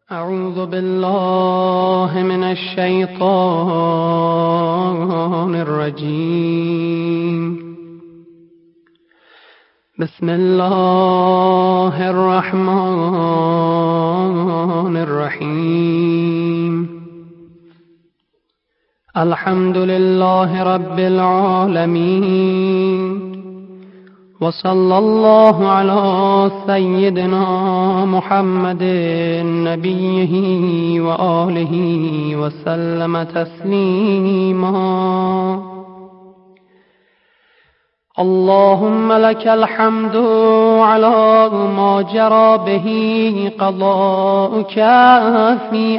أعوذ بالله من الشيطان الرجيم. بسم الله الرحمن الرحيم. الحمد لله رب العالمين، وصلى الله على سيدنا محمد نبيه وآله وسلم تسليما. اللهم لك الحمد على ما جرى به قضاؤك في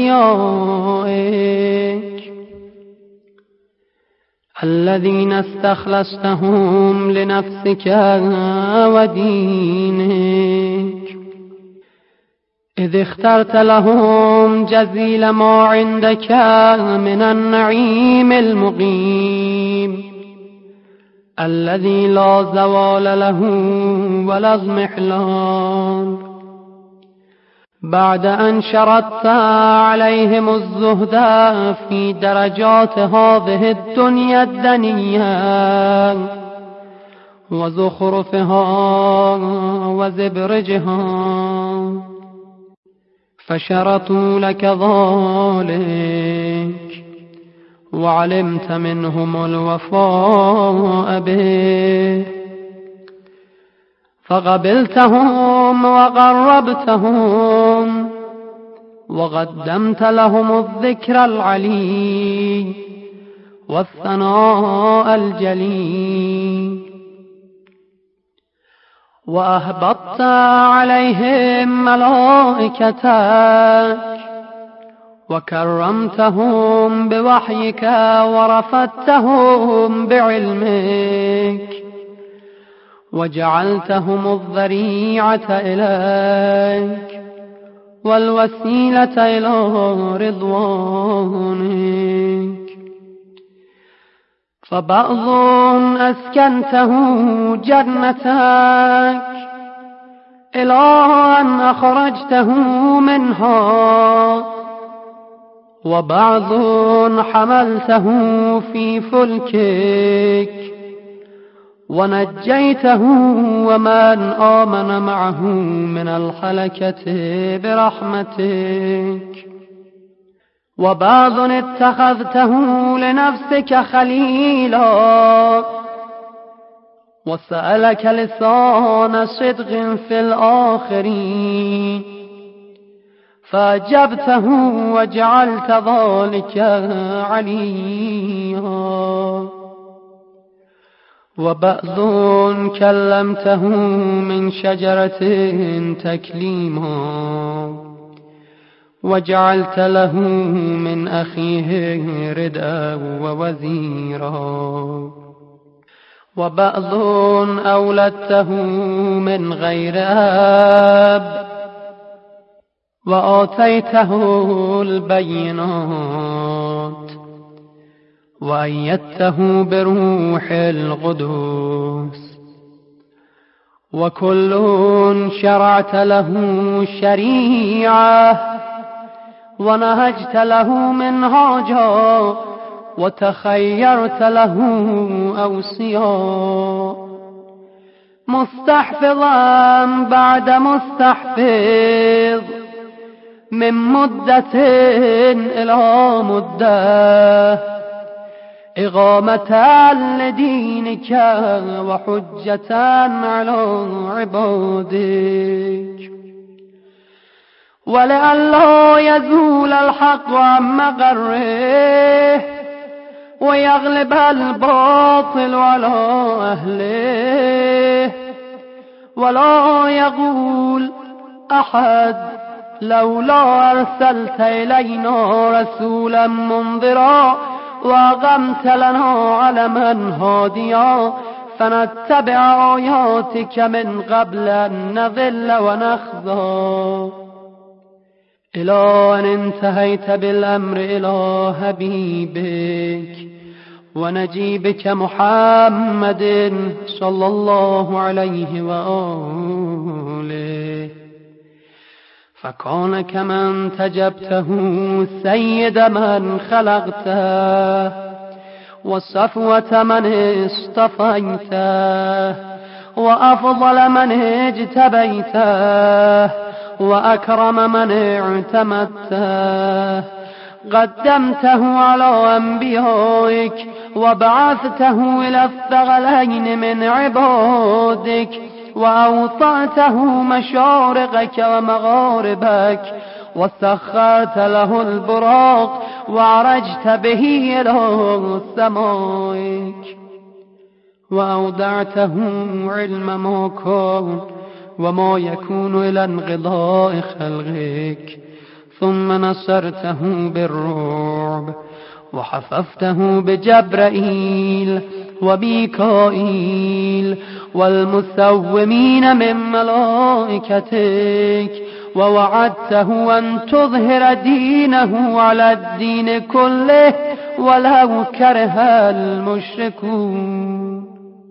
أوليائك الذين استخلصتهم لنفسك ودينك، إذ اخترت لهم جزيل ما عندك من النعيم المقيم الذي لا زوال له ولا اضمحلال، بعد أن شرطت عليهم الزهد في درجات هذه الدنيا الدنيا وزخرفها وزبرجها، فشرطوا لك ذلك وعلمت منهم الوفاء به، فقبلتهم وقربتهم وقدمت لهم الذكر العلي والثناء الجليل، وأهبطت عليهم ملائكتك وكرمتهم بوحيك ورفدتهم بعلمك، وجعلتهم الذريعة إليك والوسيلة إلى رضوانك، فبعض أسكنته جنتك إلى أن أخرجته منها، وبعض حملته في فلكك ونجيته ومن آمن معه من الهلكة برحمتك، وبعض اتخذته لنفسك خليلا وسألك لسان صدق في الآخرين، فأجبته وجعلت ذلك عليا، وبعض كلمته من شجرة تكليما وجعلت له من أخيه ردءا ووزيرا، وبعض أولدته من غير أب وآتيته البينات وأيدته بروح القدس، وكل شرعت له شريعة ونهجت له منهاجا وتخيرت له أوصياء، مستحفظا بعد مستحفظ من مدة إلى مدة، إقامة لدينك وحجة على عبادك، ولئلا يزول الحق عن مقره ويغلب الباطل على أهله، ولا يقول أحد لولا أرسلت إلينا رسولا منذرا وأقمت لنا علما هاديا فنتبع آياتك من قبل أن نضل ونخزى، إلى أن انتهيت بالأمر إلى حبيبك ونجيبك محمد صلى الله عليه وآله، فكان كمن تجبته سيد من خلقته وصفوة من اصطفيته وأفضل من اجتبيته وأكرم من اعتمدته قدمته على أنبيائك وبعثته إلى الثقلين من عبادك وأوطأته مشارقك ومغاربك وسخرت له البراق وعرجت به إلى سمائك وأودعته علم ما كان وما يكون إلى انقضاء خلقك ثم نصرته بالرعب وحففته بجبرائيل وميكائيل والمسومين من ملائكتك ووعدته أن تظهر دينه على الدين كله ولو كره المشركون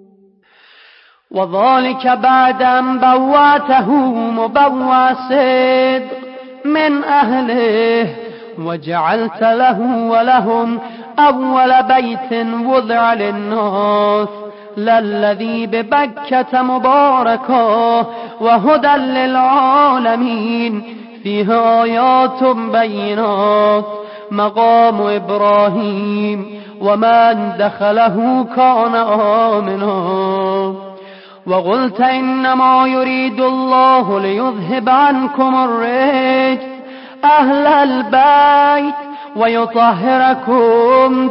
وذلك بعد أن بوأته مبوأ صدق من أهله وجعلت له ولهم أول بيت وضع للناس للذي ببكة مباركا وهدى للعالمين فيه آيات بينات مقام إبراهيم ومن دخله كان آمنا وقلت إنما يريد الله ليذهب عنكم الرجس أهل البيت ويطهركم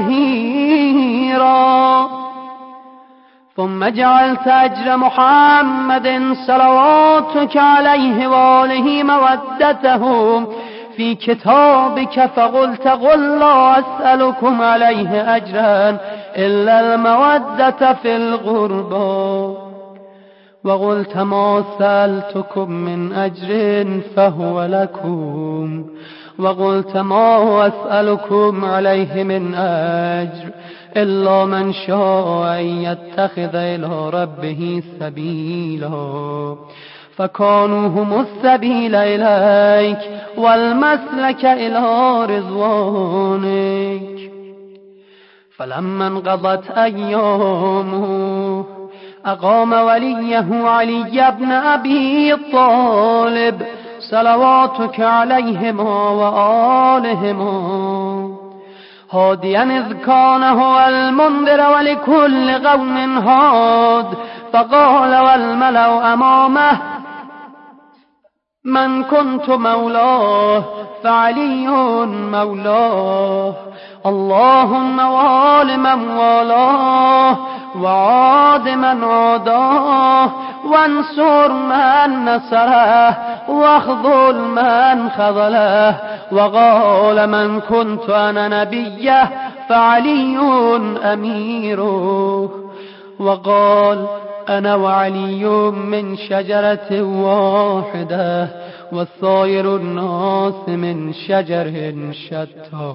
تطهيرا ثم جعلت أجر محمد صلواتك عليه وآله مودته في كتابك فقلت قل لا أسألكم عليه أجرا إلا المودة في القربى وقلت ما سألتكم من أجر فهو لكم وقلت ما أسألكم عليه من أجر إلا من شاء أن يتخذ إلى ربه سبيلا فكانوا هم السبيل إليك والمسلك إلى رضوانك فلما انقضت أيامه أقام وليه علي بن أبي طالب صلواتك عليهما وآلهما هاديا إذ كان هو المنذر ولكل قوم هاد فقال والملأ أمامه من كنت مولاه فعلي مولاه اللهم وال من والاه وعاد من عاداه وانصر من نصره واخذل من خذله وقال من كنت أنا نبيه فعلي أميره وقال أنا وعلي من شجرة واحدة والسائر الناس من شجر شتى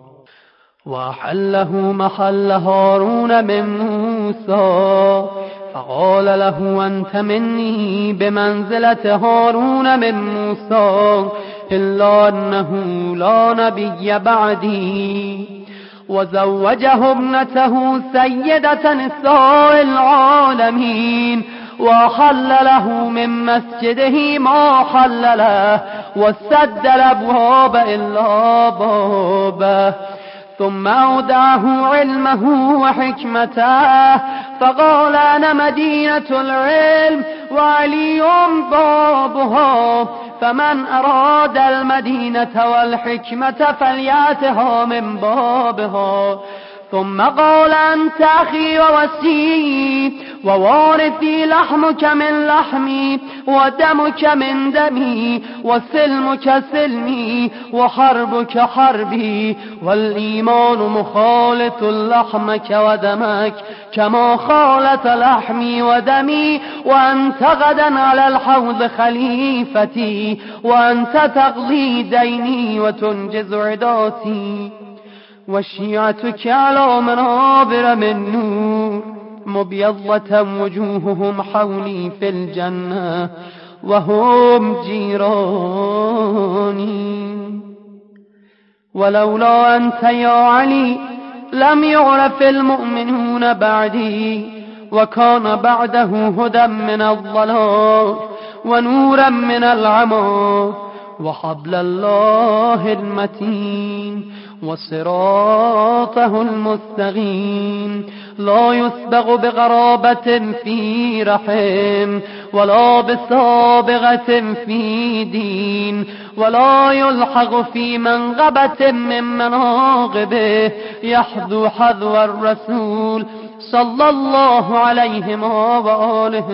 وأحله محل هارون من موسى فقال له أنت مني بمنزلة هارون من موسى إلا أنه لا نبي بعدي وزوجه ابنته سيدة نساء العالمين وحل له من مسجده ما حل له وسد الأبواب إلا بابه ثم أودعه علمه وحكمته فقال أنا مدينة العلم وعلي بابها فمن أراد المدينة والحكمة فليأتها من بابها ثم قال أنت أخي ووسيي ووارثي لحمك من لحمي ودمك من دمي وسلمك سلمي وحربك حربي والإيمان مخالط لحمك ودمك كما خالط لحمي ودمي وأنت غدا على الحوض خليفتي وأنت تقضي ديني وتنجز عداتي وشيعتك على منابر من نور مبيضة وجوههم حولي في الجنة وهم جيراني. ولولا أنت يا علي لم يعرف المؤمنون بعدي، وكان بعده هدى من الضلال ونورا من العمى، وحبل الله المتين وصراطه المستقيم، لا يسبغ بغرابة في رحم، ولا بسابغة في دين، ولا يلحق في منغبة من مناقبه، يحذو حذو الرسول صلى الله عليه وآله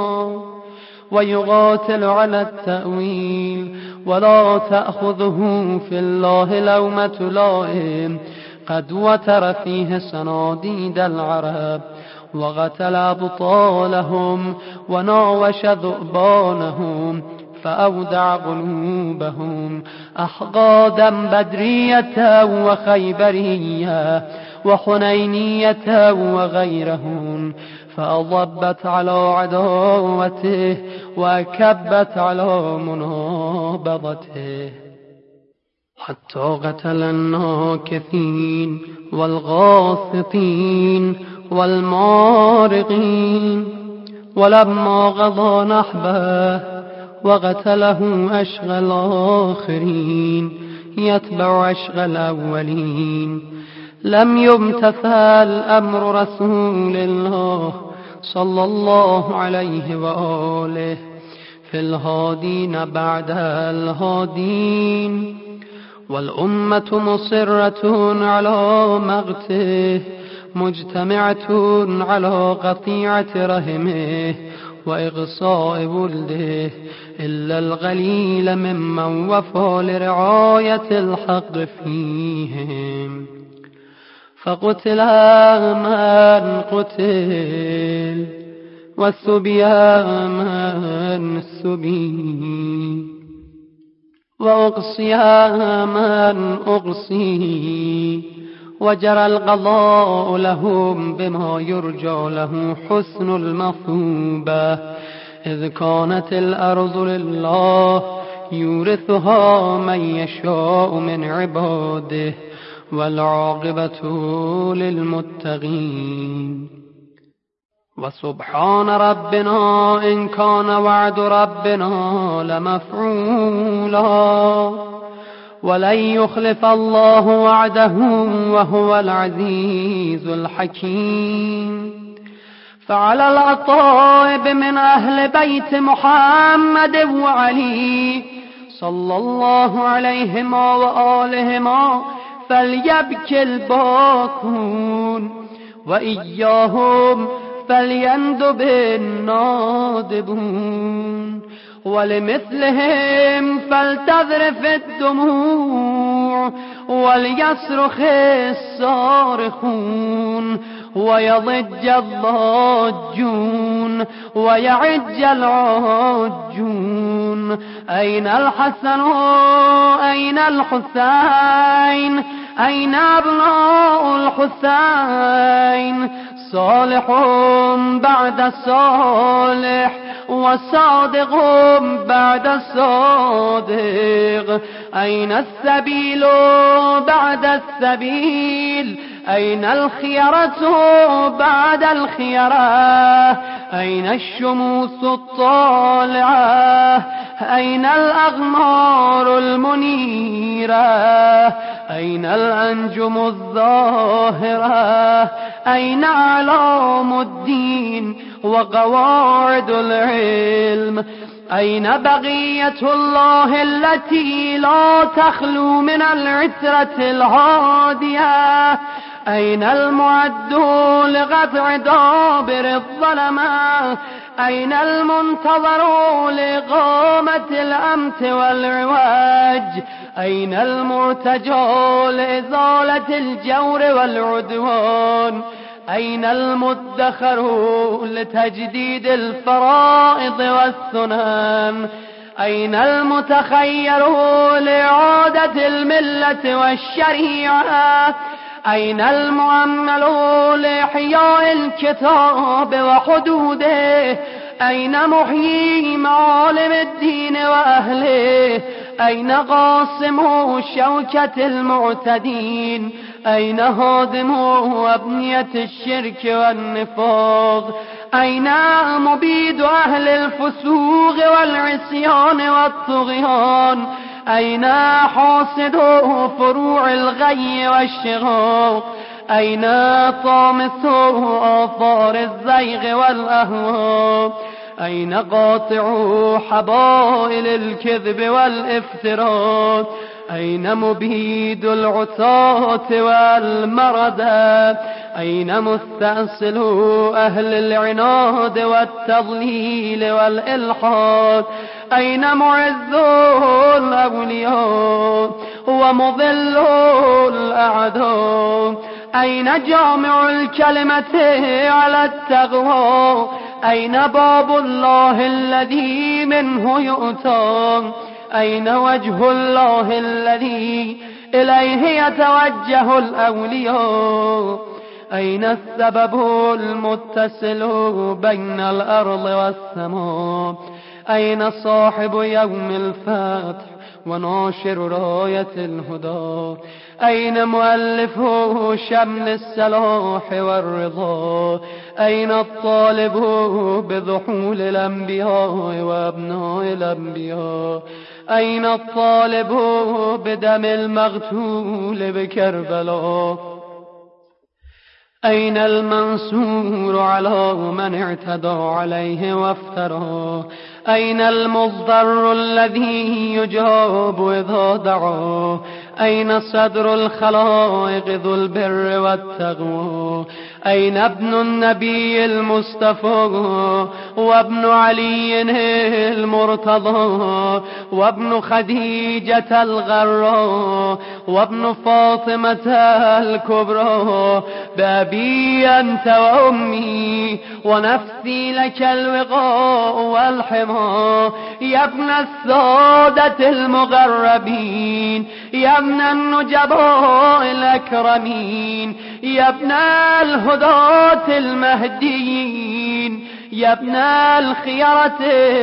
ويقاتل على التأويل، ولا تأخذه في الله لومة لائم، قد وتر فيه صناديد العرب، وقتل أبطالهم وناوش ذؤبانهم، فأودع قلوبهم أحقادا بدرية وخيبرية وحنينية وغيرهم، فأضبت على عداوته وكبت على منابضته، حتى قتل الناكثين والغاسطين والمارقين. ولما قضى نحبه وقتله أشقى الآخرين يتبع أشقى الأولين، لم يمتثل أمر رسول الله صلى الله عليه وآله في الهادين بعد الهادين، والأمة مصرة على مقته، مجتمعة على قطيعة رحمه وإغصاء ولده، إلا القليل ممن وفى لرعاية الحق فيهم. فقتل من قتل، والسبي من سبي، وأقصي من أقصي، وجرى القضاء لهم بما يرجى له حسن المثوبة، إذ كانت الأرض لله يورثها من يشاء من عباده، والعاقبة للمتقين. وسبحان ربنا إن كان وعد ربنا لمفعولا، ولن يخلف الله وعده وهو العزيز الحكيم. فعلى الأطائب من أهل بيت محمد وعلي صلى الله عليهما وآلهما فليبكي الباكون، وإياهم فليندب النادبون، ولمثلهم فلتذرف الدموع، وليصرخ الصارخون، ويضج الضاجون، ويعج العاجون. أين الحسن أين الحسين، أين أبناء الحسين؟ صالح بعد صالح، وصادق بعد الصادق. أين السبيل بعد السبيل، أين الخيرة بعد الخيرة؟ أين الشموس الطالعة، أين الأغمار المنيرة؟ أين الأنجم الظاهرة؟ أين أعلام الدين وقواعد العلم؟ أين بقية الله التي لا تخلو من العترة الهادية؟ أين المعد لقطع دابر الظلمة؟ أين المنتظر لإقامة الأمت والعواج؟ أين المرتجى لإزالة الجور والعدوان؟ أين المدخر لتجديد الفرائض والسنن؟ أين المتخير لإعادة الملة والشريعة؟ أين المؤمل لإحياء الكتاب وحدوده؟ أين محيي معالم الدين وأهله؟ أين قاسم شوكة المعتدين؟ أين هادم أبنية الشرك والنفاق؟ أين مبيد أهل الفسوق والعصيان والطغيان؟ أين حاصد فروع الغي والشقاق؟ أين طامس آثار الزيغ والأهواء؟ أين قاطع حبائل الكذب والافتراء؟ أين مبيد العتاة والمردى؟ أين مستأصل أهل العناد والتضليل والإلحاد؟ أين معز الأولياء ومضل الأعداء؟ أين جامع الكلمة على التقوى؟ أين باب الله الذي منه يؤتى؟ أين وجه الله الذي إليه يتوجه الأولياء؟ أين السبب المتصل بين الأرض والسماء؟ أين صاحب يوم الفتح وناشر راية الهدى؟ أين مؤلف شمل السلاح والرضا؟ أين الطالب بضحول الأنبياء وأبناء الأنبياء؟ أين الطالب بدم المغتول بكربلاء؟ أين المنصور على من اعتدى عليه وافترى؟ أين المضطر الذي يجاب إذا دعا؟ أين صدر الخلائق ذو البر والتقوى؟ أين ابن النبي المصطفى وابن علي المرتضى وابن خديجة الغراء وابن فاطمة الكبرى؟ بأبي أنت وأمي ونفسي لك الوقاء والحمى. يا ابن السادة المغربين، يا ابن النجباء الأكرمين، يا ابن الهداة المهديين، يا ابن الخيرة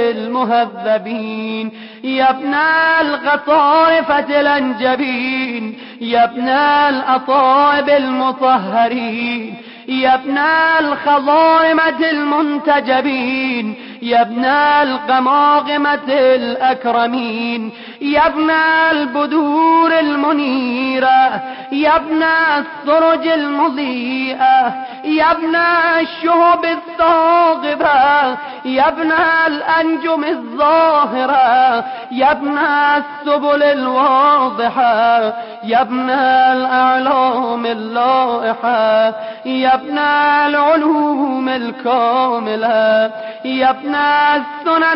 المهذبين، يا ابن القطارفة الأنجبين، يا ابن الأطائب المطهرين، يا ابن الخضائمة المنتجبين، يا ابن القماقمة الأكرمين، يا ابن البدور المنيرة، يا ابن السرج المضيئة، يا ابن الشهب الثاقبة، يا ابن الأنجم الظاهرة، يا ابن السبل الواضحة، يا ابن الأعلام اللائحة، يا ابن العلوم الكاملة، يا ابن السنن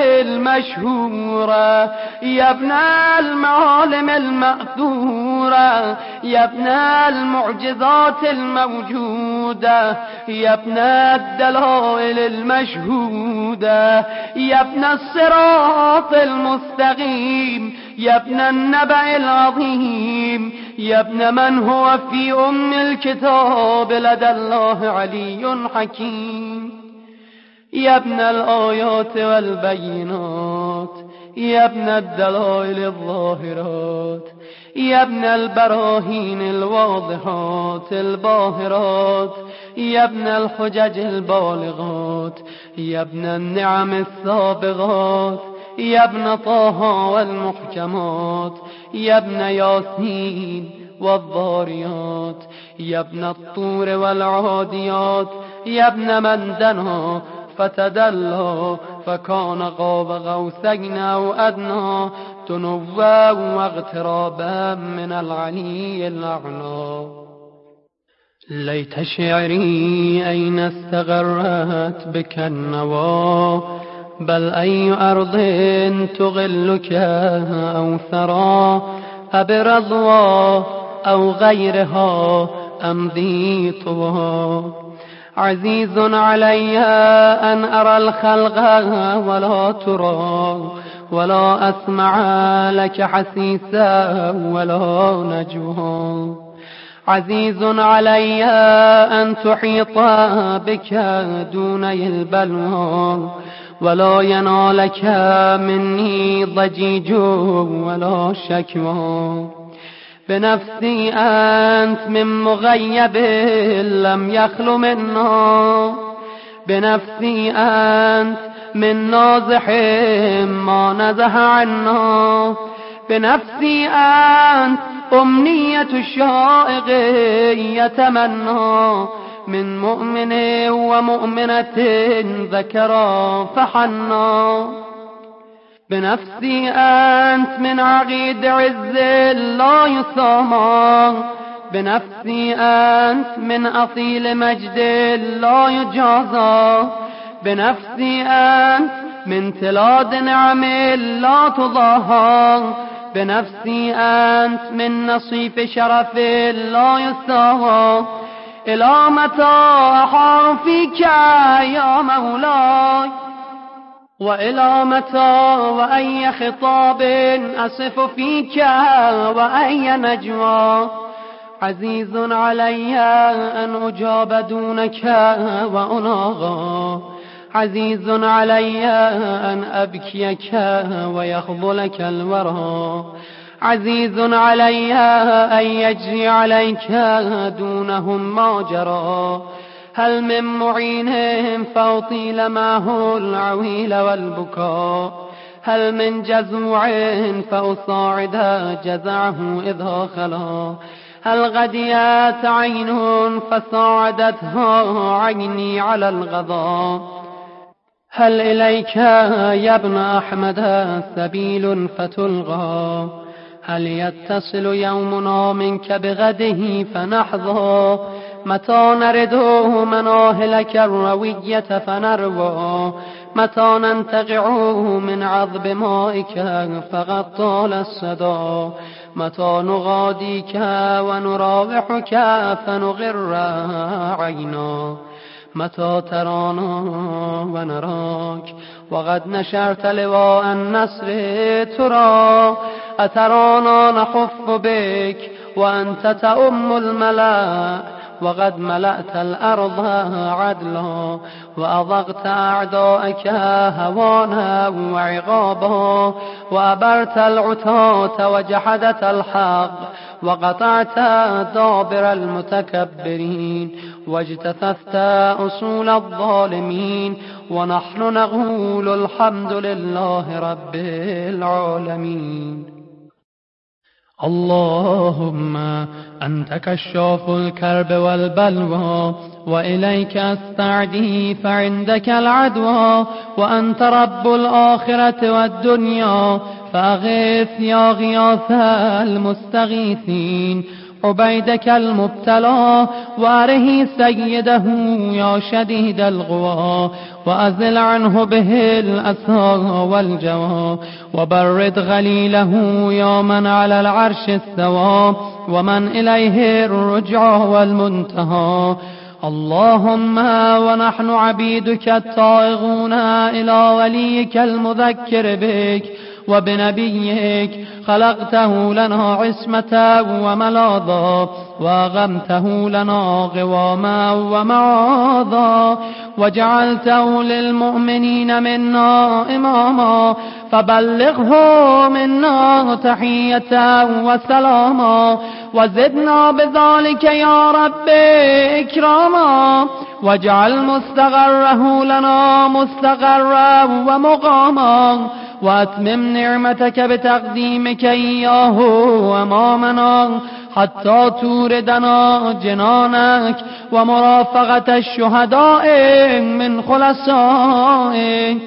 المشهورة، يا ابن المعالم المأثورة، يا ابن المعجزات الموجودة، يا ابن الدلائل المشهودة، يا ابن الصراط المستقيم، يا ابن النبأ العظيم، يا ابن من هو في أم الكتاب لدى الله علي حكيم، يا ابن الآيات والبينات، يا ابن الدلائل الظاهرات، يا ابن البراهين الواضحات الباهرات، يا ابن الحجج البالغات، يا ابن النعم السابغات، يا ابن طه والمحكمات، يا ابن ياسين والضاريات، يا ابن الطور والعاديات، يا ابن من دنا فتدلى فكان قاب قوسين أو أدنى تنوى واغترابا من العلي الأعلى. ليت شعري أين استغرت بك النوى، بل أي أرض تغلك أو ثرى، أبرضوى أو غيرها أمضي طوى. عزيز علي أن أرى الخلق ولا ترى، ولا أسمع لك حسيسا ولا نجوى. عزيز علي أن تحيط بك دوني البلوى ولا ينالك مني ضجيج ولا شكوى. بنفسي أنت من مغيب لم يخل منا، بنفسي أنت من نازح ما نزح عنا، بنفسي أنت أمنية الشائق يتمنى من مؤمن ومؤمنة ذكرا فحنا. بنفسي أنت من عقيد عز لا يسامى، بنفسي أنت من أصيل مجد لا يجازى، بنفسي أنت من تلاد نعم لا تضاهى، بنفسي أنت من نصيف شرف لا يستاهى. إلى متى أحار فيك يا مولاي، وإلى متى وأي خطاب أصف فيك وأي نجوى. عزيز علي أن أجاب دونك وأناغى، عزيز علي أن أبكيك ويخذلك الورى، عزيز علي أن يجري عليك دونهم ما جرى. هل من معينهم فأطيل معه العويل والبكاء، هل من جزوع فأصاعد جزعه إذا خلا، هل غديت عين فصاعدتها عيني على الغضا. هل إليك يا ابن أحمد سبيل فتلغى، هل يتصل يومنا منك بغده فنحظى. متى نرد مناهلك الروية فنروى، متى ننتقع من عذب مائك فقد طال الصدى. متى نغاديك ونراوحك فنغر عينا، متى ترانا ونراك وقد نشرت لواء النصر ترى. أترانا نخف بك وأنت تؤم الملأ، وقد ملأت الأرض عدلا، وأضغت أعدائك هوانا وعقابا، وأبرت العتاة وجحدت الحق، وقطعت دابر المتكبرين، واجتثثت أصول الظالمين. ونحن نقول الحمد لله رب العالمين. اللهم أنت كشاف الكرب والبلوى، وإليك أستعدي فعندك العدوى، وأنت رب الآخرة والدنيا فأغث يا غياث المستغيثين عبيدك المبتلى، وأره سيده يا شديد الغوى، وأزل عنه به الأسى والجوى، وبرد غليله يا من على العرش استوى، ومن إليه الرجع والمنتهى. اللهم ونحن عبيدك الطائغون إلى وليك المذكر بك وبنبيك، خلقته لنا عصمة وملاذا، وأغمته لنا قواما ومعاذا، وجعلته للمؤمنين منا إماما، فبلغه منا تحية وسلاما، وزدنا بذلك يا رب إكراما، واجعل مستقره لنا مستقرا ومقاما، وأتمم نعمتك بتقديمك إياه أمامنا حتى توردنا جنانك ومرافقة الشهداء من خلصائك.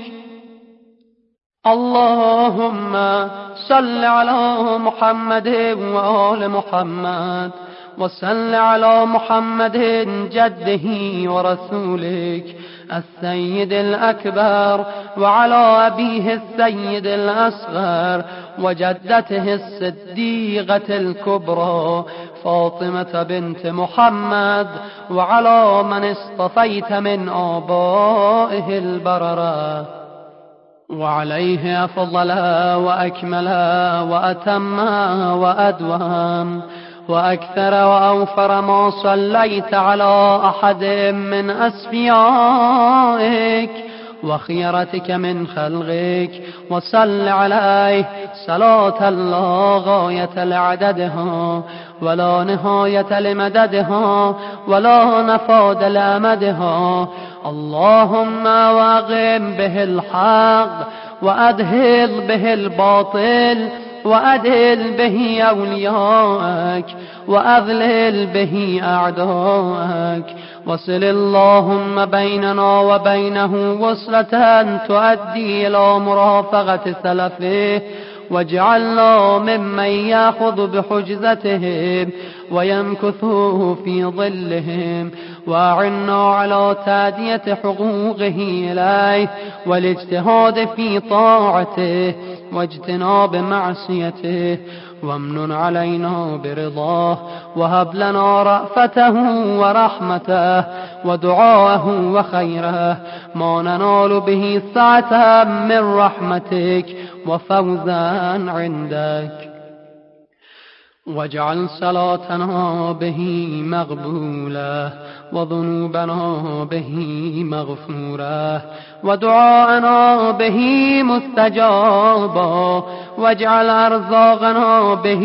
اللهم صل على محمد وآل محمد، وصل على محمد جده ورسولك السيد الأكبر، وعلى أبيه السيد الأصغر، وجدته الصديقة الكبرى فاطمة بنت محمد، وعلى من اصطفيت من آبائه البررة، وعليه أفضل وأكمل وأتم وأدوم، وأكثر وأوفر ما صليت على أحد من أسفيائك وخيرتك من خلقك، وصل عليه صلاة لا غاية لعددها ولا نهاية لمددها ولا نفاد لأمدها. اللهم واقم به الحق وأدهل به الباطل وأدهل به أولياءك وأذلل به أعداءك، وصل اللهم بيننا وبينه وصلة تؤدي إلى مرافقة سلفه، واجعلنا ممن يأخذ بحجزتهم ويمكث في ظلهم، وأعنا على تأدية حقوقه إليه والاجتهاد في طاعته واجتناب معصيته، وامنن علينا برضاه، وهب لنا رأفته ورحمته ودعاءه وخيره ما ننال به سعة من رحمتك وفوزا عندك. واجعل صلاتنا به مقبولة وذنوبنا به مغفورة ودعاءنا به مستجابا، واجعل أرزاقنا به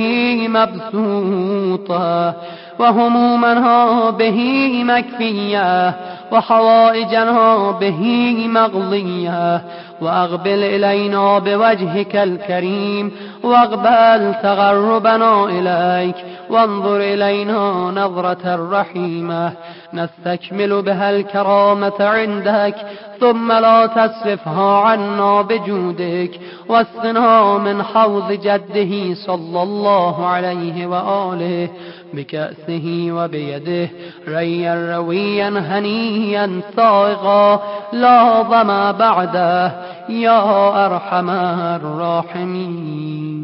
مبسوطة وهمومنا به مكفية وحوائجنا به مقضية، وأقبل إلينا بوجهك الكريم واقبل تقربنا إليك، وانظر إلينا نظرة رحيمة نستكمل بها الكرامة عندك، ثم لا تصرفها عنا بجودك، واسقنا من حوض جده صلى الله عليه وآله بكأسه وبيده ريا رويا هنيا سائغا لا ظما بعده يا أرحم الراحمين.